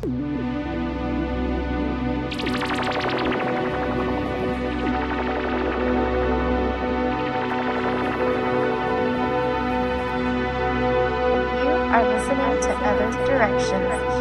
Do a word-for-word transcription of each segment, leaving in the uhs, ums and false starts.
Are listening to Other Directions.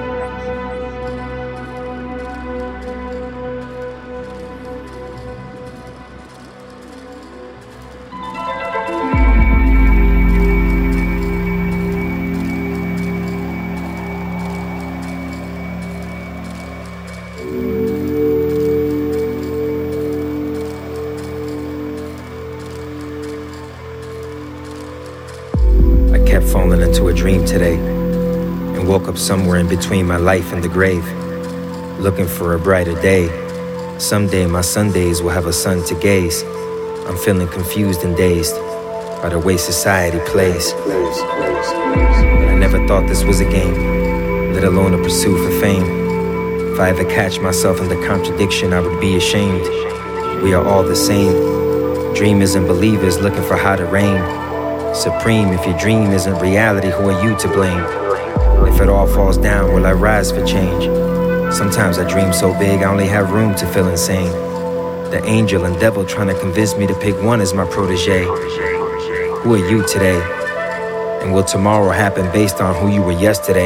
Kept falling into a dream today and woke up somewhere in between my life and the grave, looking for a brighter day. Someday my Sundays will have a sun to gaze. I'm feeling confused and dazed by the way society plays. But I never thought this was a game, let alone a pursuit for fame. If I ever catch myself in the contradiction, I would be ashamed. We are all the same, dreamers and believers looking for how to reign supreme. If your dream isn't reality, who are you to blame? If it all falls down, will I rise for change? Sometimes I dream so big I only have room to feel insane. The angel and devil trying to convince me to pick one as my protege. Who are you today? And will tomorrow happen based on who you were yesterday?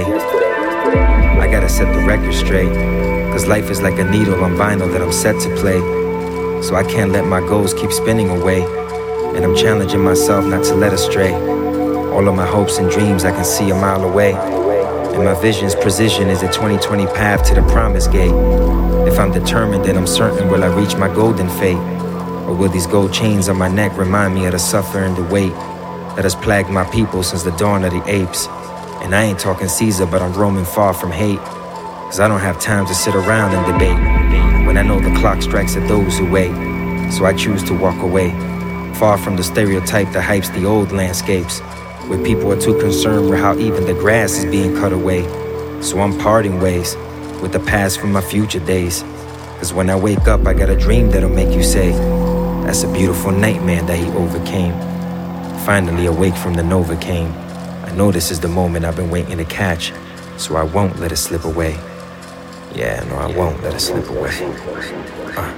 I gotta set the record straight, cause life is like a needle on vinyl that I'm set to play. So I can't let my goals keep spinning away, and I'm challenging myself not to let astray. All of my hopes and dreams I can see a mile away, and my vision's precision is a twenty twenty path to the promised gate. If I'm determined, then I'm certain will I reach my golden fate, or will these gold chains on my neck remind me of the suffering and the weight that has plagued my people since the dawn of the apes. And I ain't talking Caesar, but I'm roaming far from hate, cause I don't have time to sit around and debate when I know the clock strikes at those who wait. So I choose to walk away, far from the stereotype that hypes the old landscapes, where people are too concerned with how even the grass is being cut away. So I'm parting ways with the past from my future days, cause when I wake up I got a dream that'll make you say, that's a beautiful nightmare that he overcame. Finally awake from the Novocaine. I know this is the moment I've been waiting to catch, so I won't let it slip away. Yeah, no, I won't let it slip away. Uh.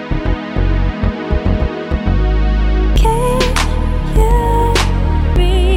Can you read?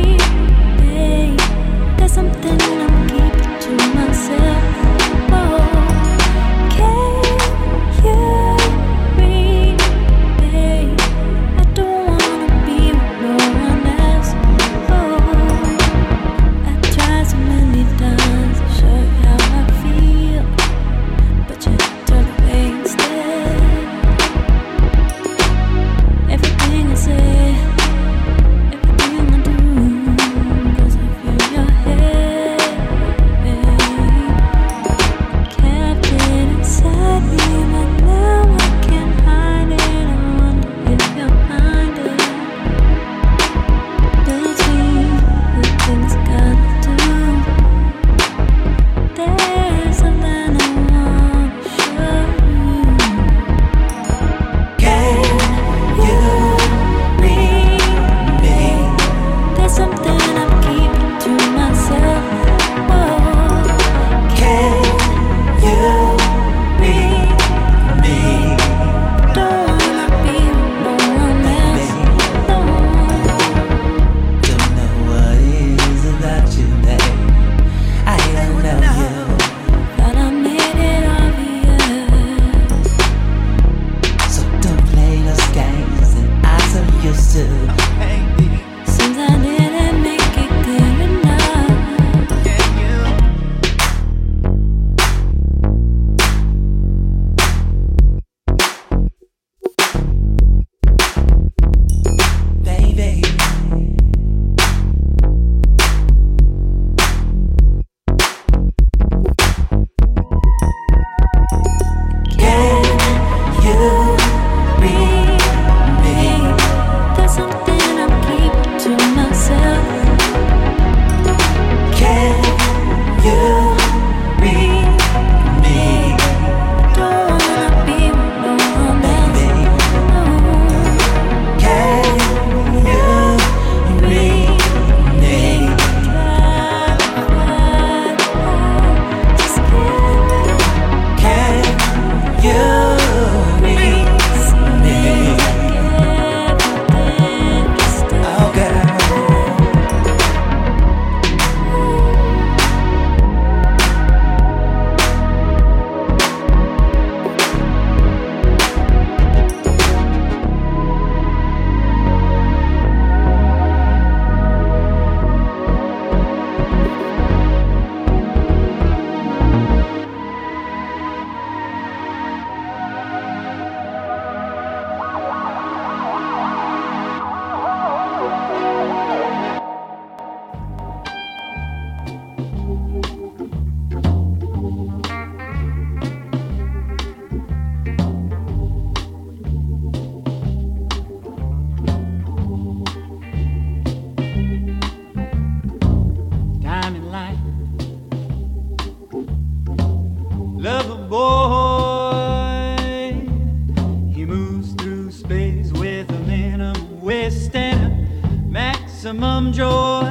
He moves through space with a minimum waste and maximum joy.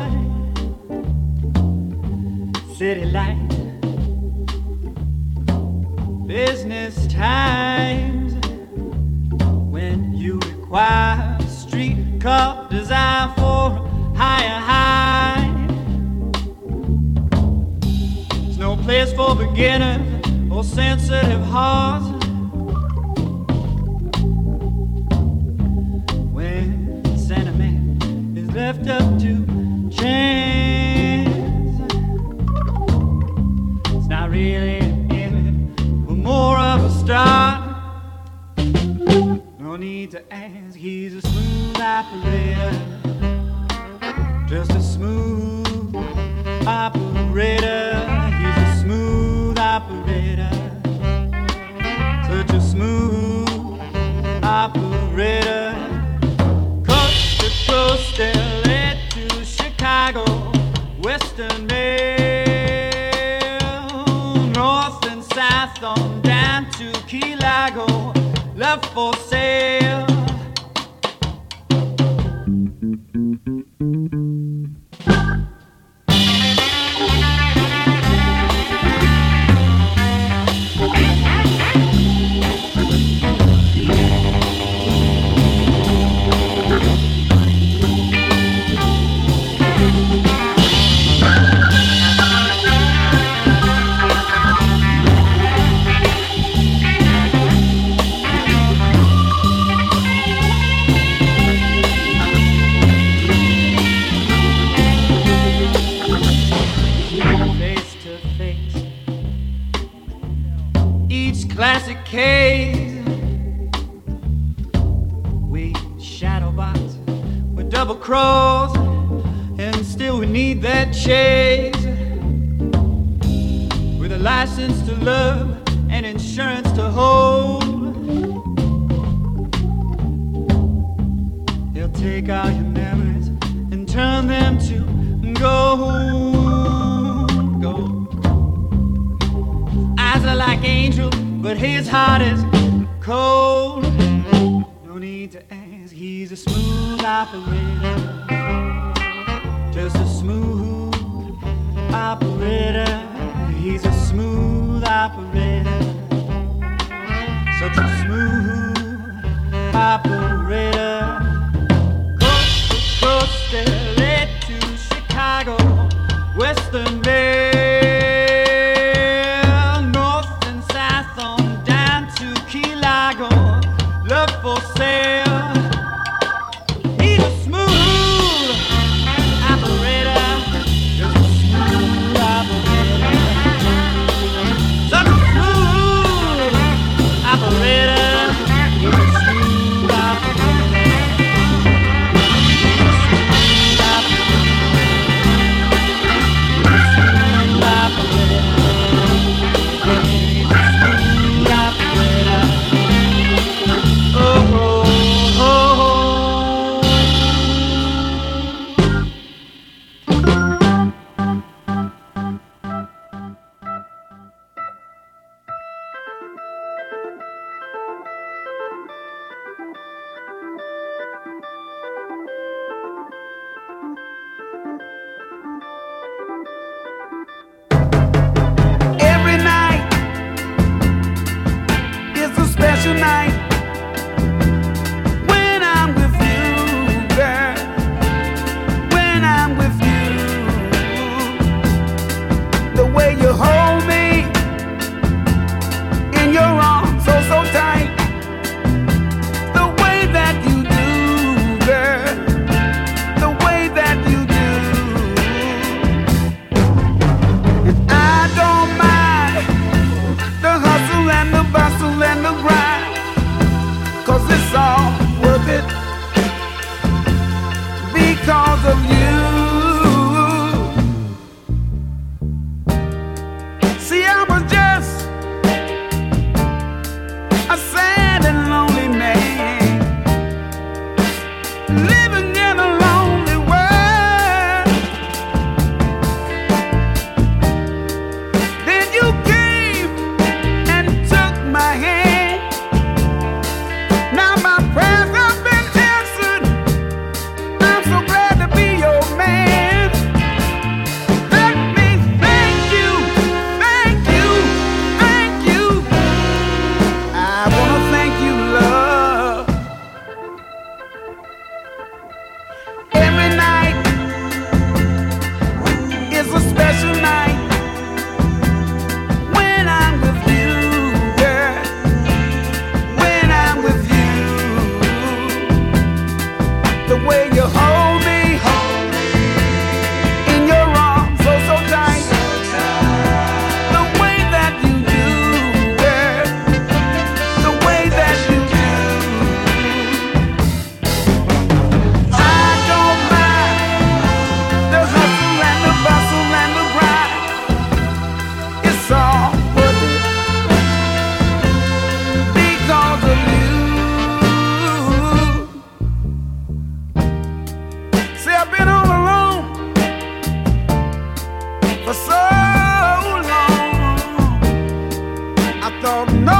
City light, business times, when you require street car design for higher high. There's no place for beginners or sensitive hearts. When sentiment is left up to chance, it's not really an end, but more of a start. No need to ask, he's a smooth operator, just a smooth operator. He's a smooth operator, such a smooth operator. Coast to coast, L A to Chicago, Western Mail, north and south on down to Key Largo, left for sale. Classic case, we shadow box, we double cross, and still we need that chase. With a license to love and insurance to hold, they'll take all your memories and turn them to gold. Gold. Eyes are like angels, but his heart is cold. No need to ask, he's a smooth operator, just a smooth operator. He's a smooth operator, such a smooth operator. Coast to coast, L A to Chicago, Western Mail, love for sale. He's a smooth operator, just a smooth operator, such a smooth operator. He's a smooth operator, smooth operator, he's a smooth operator. Oh, oh, oh. Every night is a special night. You hold me in your arms so, so tight. The way that you do, girl, the way that you do. And I don't mind the hustle and the bustle and the grind.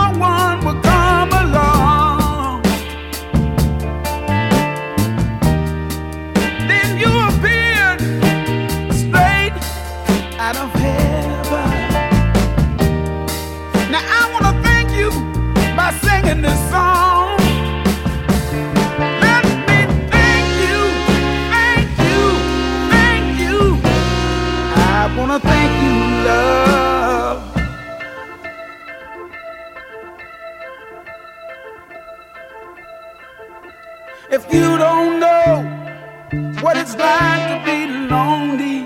one will come along. Then you appeared straight out of heaven. Now I want to thank you by singing this song. Let me thank you, thank you, thank you. I want to thank you, love. If you don't know what it's like to be lonely,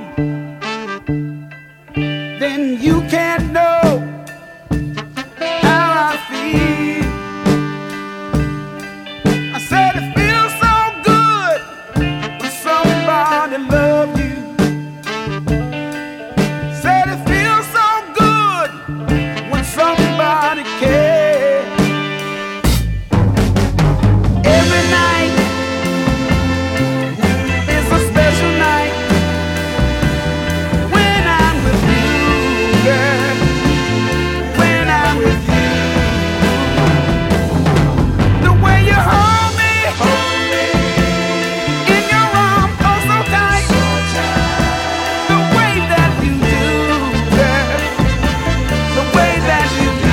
then you can't know how I feel. I said it feels so good when somebody loves you. Said it feels so good when somebody cares. Every night is a special night when I'm with you, girl. When I'm with you, the way you hold me, hold me in your arms, oh so tight, the way that you do, girl, the way that you do.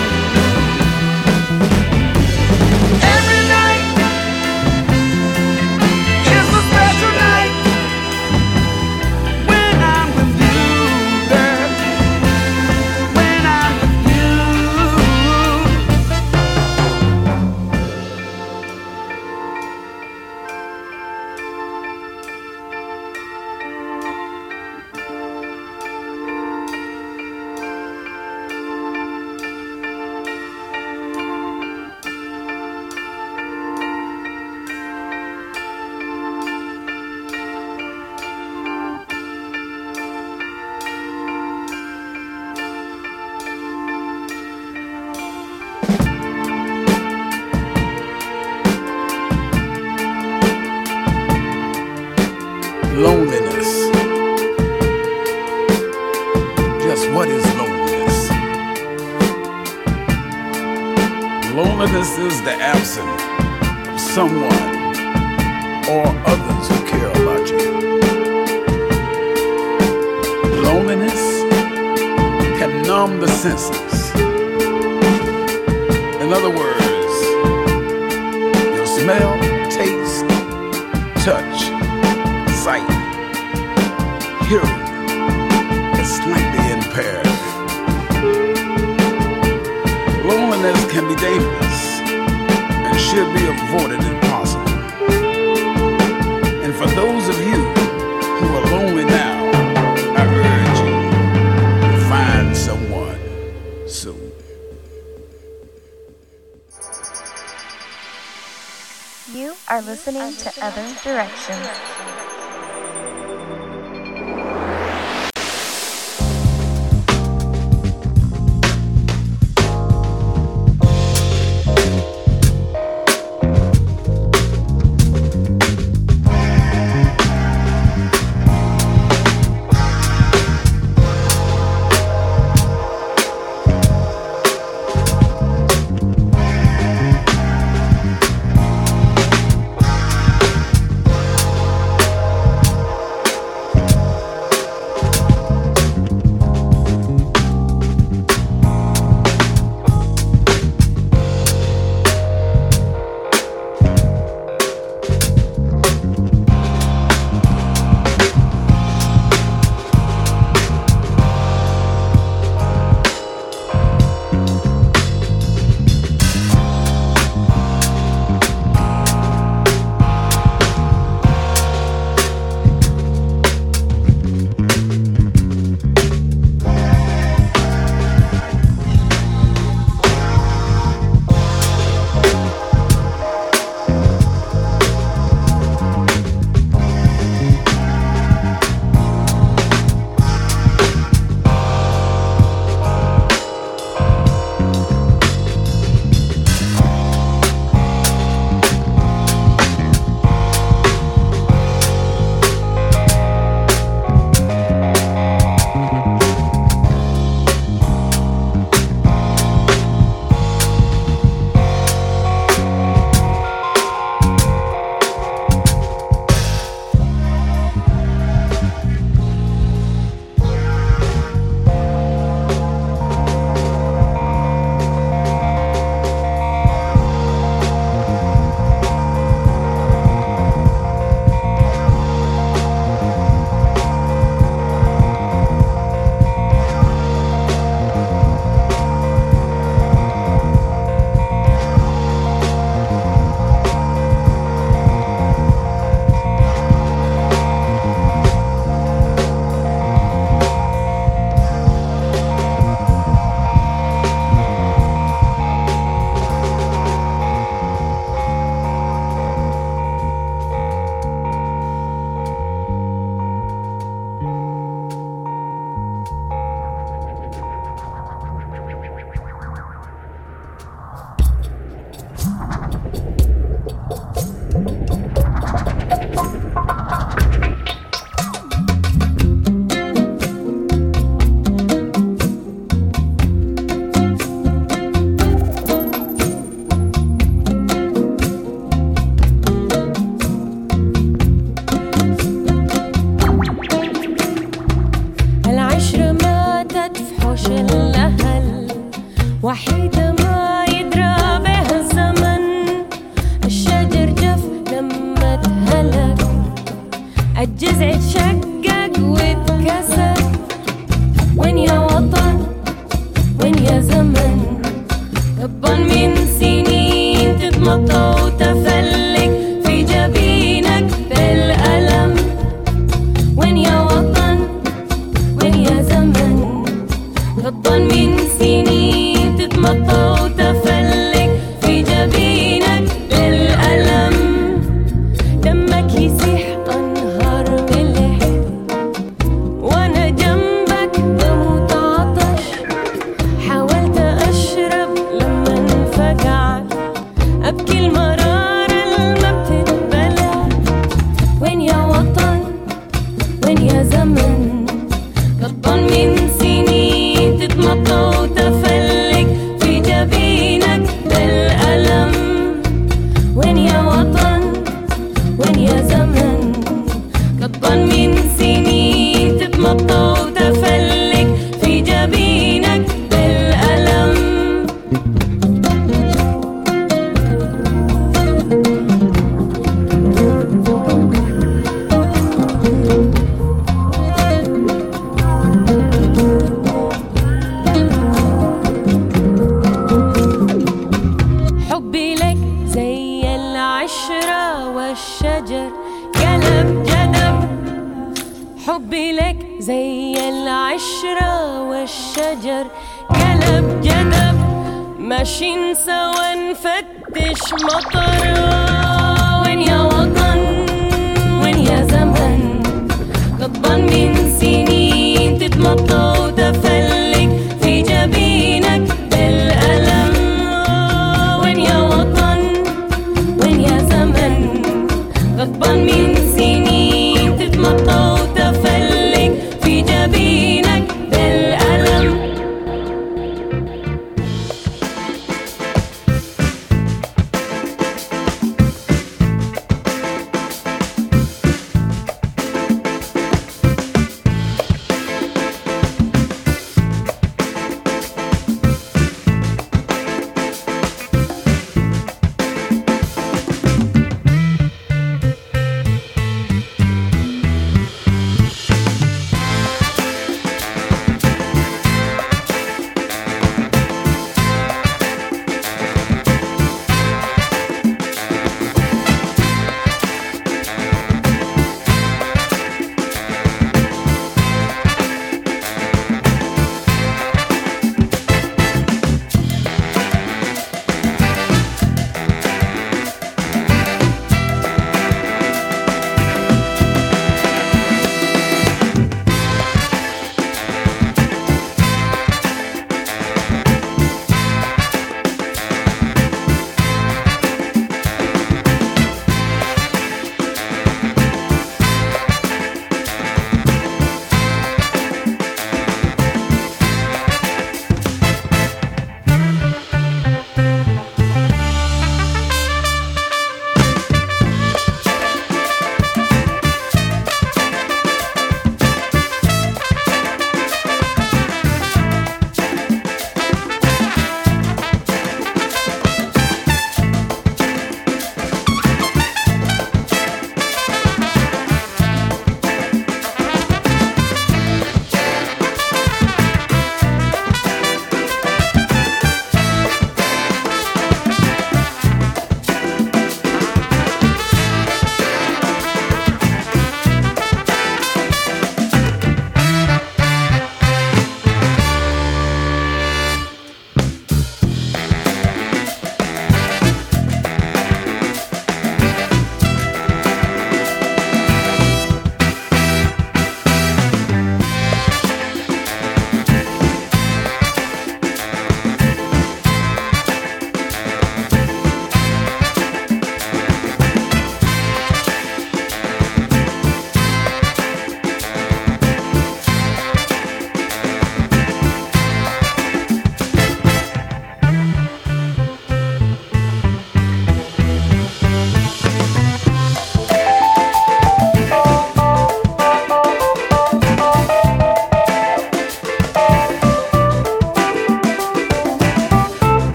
Every night is a special night when I'm with you, girl. When I'm with you. Loneliness. Just what is loneliness? Loneliness is the absence of someone or others who care about you. Loneliness can numb the senses. In other words, your smell, taste, touch, sight, hearing is slightly impaired. Loneliness can be dangerous and should be avoided if possible. And for those of you who are lonely now, I urge you to find someone soon. You are listening to Other Directions. الجذع اتشقق واتكسر. وين يا وطن وين يا زمن، غضبان من سنين تتمطى وتفلك في جبينك بالألم. وين يا وطن وين يا زمن، غضبان من سنين تتمطى وتفلك في جبينك بالألم. دمك يسيح أنهار ملح وأنا جنبك بموت عطش. حاولت أشرب لما انفجعت، أبكي المرارة اللي ما بتتبلع. وين يا وطن وين يا زمن، غضبان من سنين تتمطى وتفلك في جبينك بالألم. وين يا وطن وين يا زمن، غضبان من سنين تتمطى وتفلك في جبينك بالألم. حبي لك زي العشرة والشجر قلب جدب. حبي لك زي العشرة والشجر قلب جدب. ماشيين سوا نفتش مطر. وين يا وطن وين يا زمن، غضبان من سنين تتمطى وتفلك في جبينك بالألم. وين يا وطن وين يا زمن، غضبان من سنين تتمطى وتفلك في جبينك بالألم.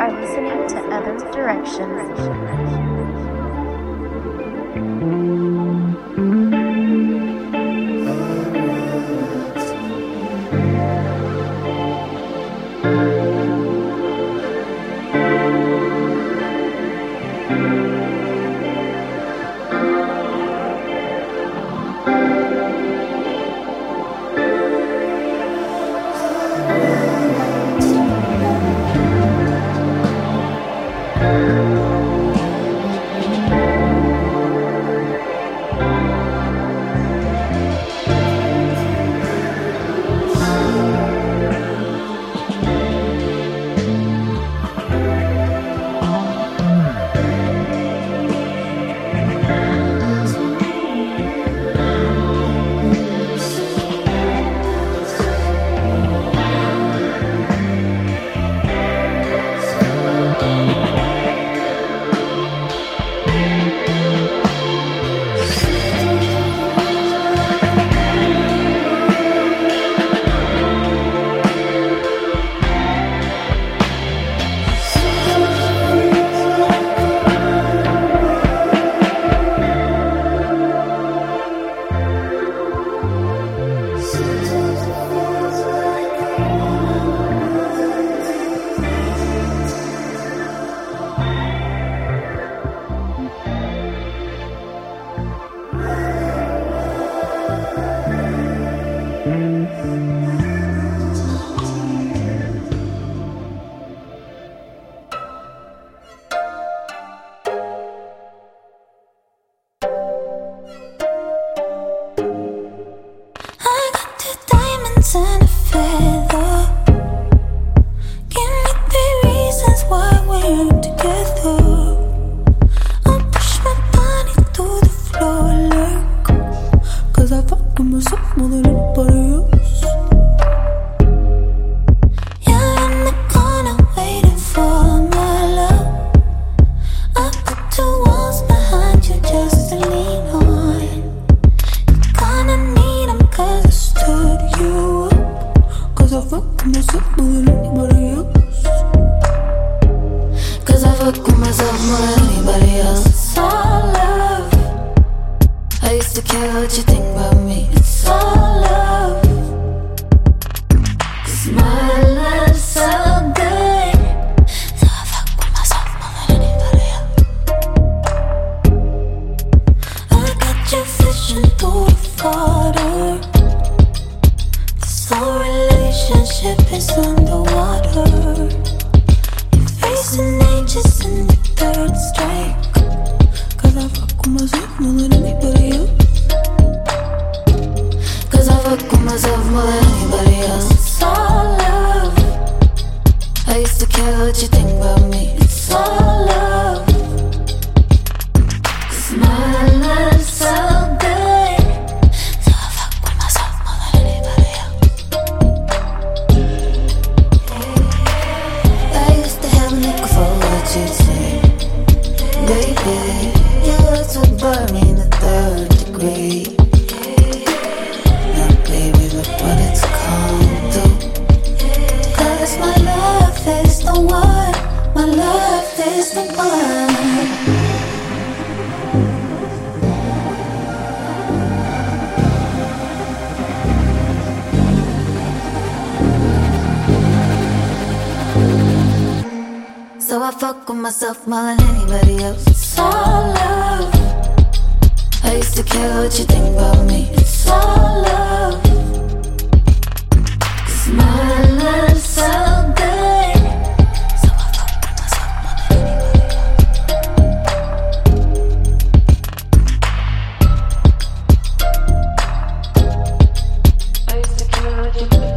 are listening to Other Directions. Myself more than anybody else. It's all love. I used to care what you think about me. It's all love. 'Cause my love's so good. So I fuck with myself more than anybody else. I used to care what you think about me.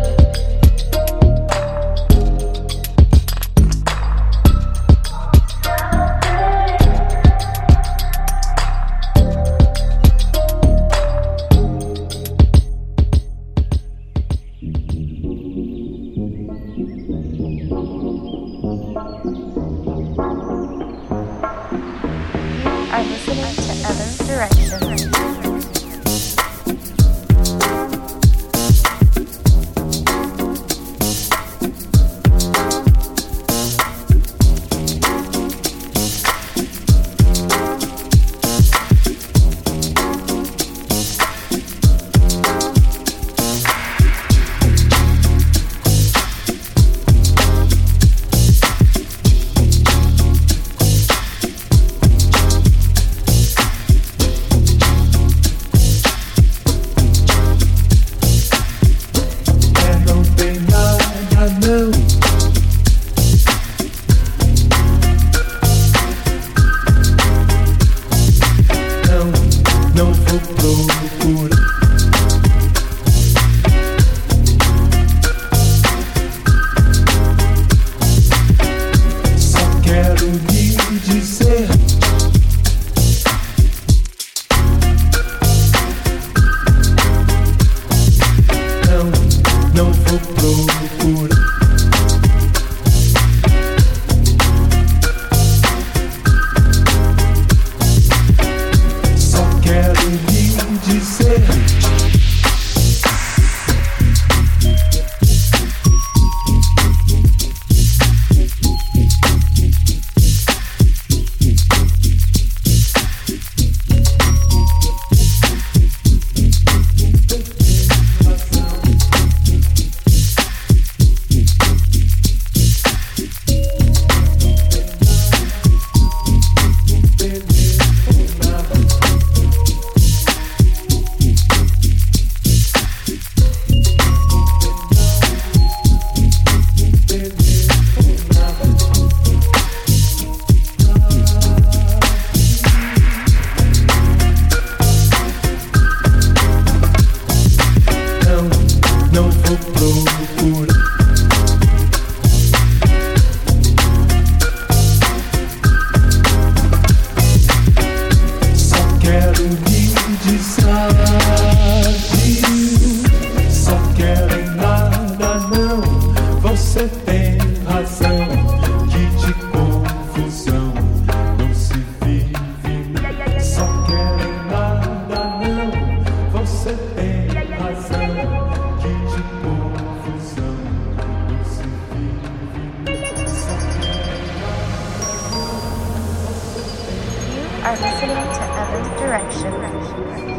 are listening to Other Directions.